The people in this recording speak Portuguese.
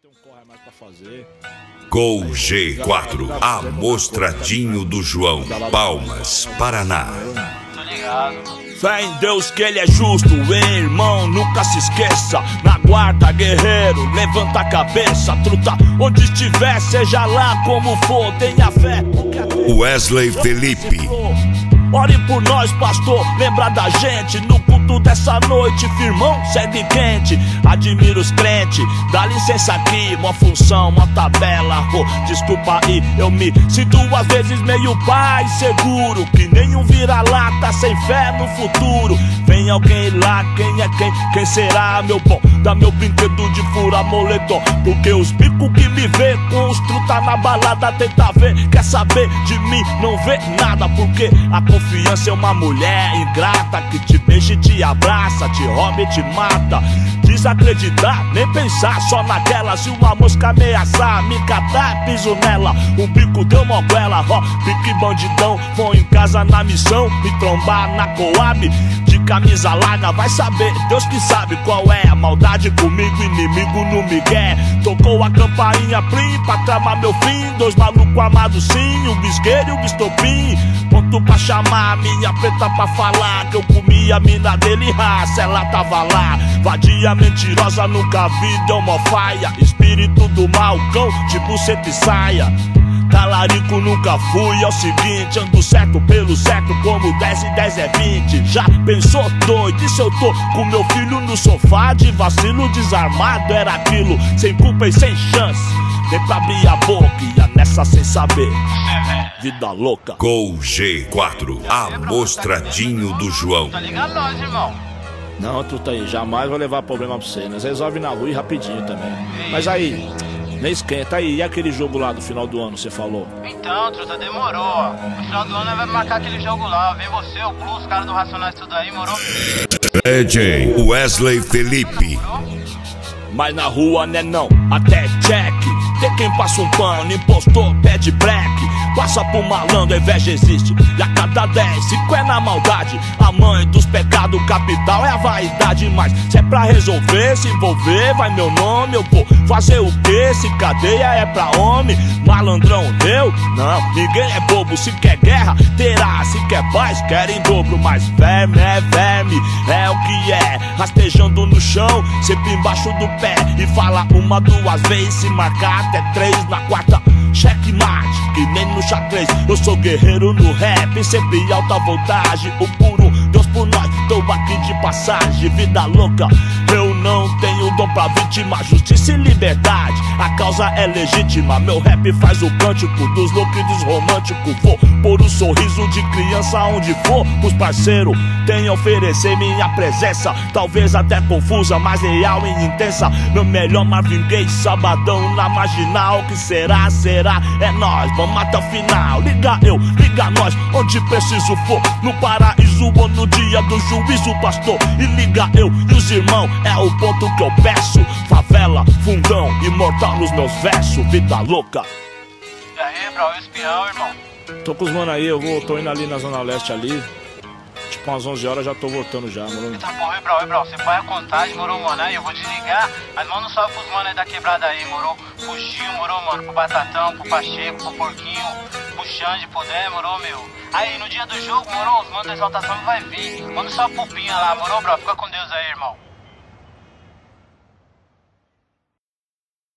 Tem um corre mais pra fazer. Gol G4, Amostradinho do João, Palmas, Paraná. Tô ligado. Fé em Deus que ele é justo, ei, irmão, nunca se esqueça. Na guarda, guerreiro, levanta a cabeça, truta, onde estiver, seja lá como for, tenha fé. Wesley Felipe. Ore por nós, pastor, lembra da gente. No culto dessa noite, firmão, segue quente. Admiro os crentes, dá licença aqui. Mó função, mó tabela, desculpa aí. Eu me sinto às vezes meio pai seguro, que nenhum vira-lata sem fé no futuro. Vem alguém lá, quem é quem? Quem será, meu bom? Dá meu brinquedo de fura moletom, porque os bicos que me vê com os truta na balada tenta ver, quer saber de mim, não vê nada. Porque a confiança é uma mulher ingrata, que te beija e te abraça, te rouba e te mata. Desacreditar, nem pensar, só naquela. Se uma mosca ameaçar, me catar, piso nela. Um bico deu moguela, ó, pique bandidão. Vou em casa na missão, me trombar na Coab. De camisa larga, vai saber, Deus que sabe qual é a maldade comigo, inimigo no migué. Tocou a campainha plim pra tramar meu fim. Dois malucos amados sim, um bisgueiro e um bistopim. Ponto pra chamar a minha preta pra falar que eu comi a mina dele, raça, ela tava lá. Vadia mentirosa, nunca vi, deu mó faia. Espírito do mal, cão, de buceta e saia. Talarico nunca fui, é o seguinte, ando certo pelo certo, como 10 e 10 é 20. Já pensou doido, e se eu tô com meu filho no sofá, de vacilo desarmado, era aquilo, sem culpa e sem chance. Nem pra abrir a boca, ia nessa sem saber, vida louca. Gol G4, Amostradinho do João. Tá ligado longe, irmão. Não, truta aí, jamais vou levar problema pra você. Nós resolve na rua e rapidinho também. Mas aí, nem esquenta aí, e aquele jogo lá do final do ano, você falou? Então, truta, demorou, ó. No final do ano nós vamos marcar aquele jogo lá. Vem você, o Plus, os caras do Racionais, tudo aí, morou? DJ Wesley Felipe. Mas na rua, né não, até check. Tem quem passa um pano, impostor, pede black. Passa pro malandro, a inveja existe. E a cada 10, 5 é na maldade. A mãe dos pecados capital é a vaidade. Mas se é pra resolver, se envolver, vai meu nome. Eu vou fazer o quê? Se cadeia é pra homem. Malandrão, eu? Não, ninguém é bobo. Se quer guerra, terá. Se quer paz, quer em dobro. Mas verme, é o que é. Rastejando no chão, sempre embaixo do pé. E fala uma, duas vezes, se marcar até 3 na quarta. Checkmate, que nem no xadrez. Eu sou guerreiro no rap, sempre alta voltagem. O puro Deus por nós, tô aqui de passagem. Vida louca, eu não tenho dom pra vítima. Justiça e liberdade, a causa é legítima. Meu rap faz o cântico dos loucos e dos românticos. Vou pôr um sorriso de criança onde for. Os parceiros têm a oferecer minha presença. Talvez até confusa, mas real e intensa. Meu melhor Marvin Gaye, sabadão na marginal. Que será, é nós, vamos até o final. Liga eu, liga nós, onde preciso for. No paraíso ou no dia do juízo, pastor. E liga eu e os irmãos, é o ponto que eu peço. Favela, fundão, imortal nos meus versos. Vida louca. E aí, bro, espião, irmão. Tô com os mano aí, tô indo ali na Zona Leste ali. Tipo umas 11 horas já tô voltando já, mano. Tá bom, bro, você põe a contagem, morou, mano? Aí eu vou desligar, mas manda um salve pros mano aí da quebrada aí, morou? Pro Gil, morou, mano? Pro Batatão, pro Pacheco, pro Porquinho, pro Xande, puder, morou, meu? Aí no dia do jogo, morou, os manos da exaltação vai vir. Manda um salve pro Pinha lá, morou, bro? Fica com Deus aí, irmão.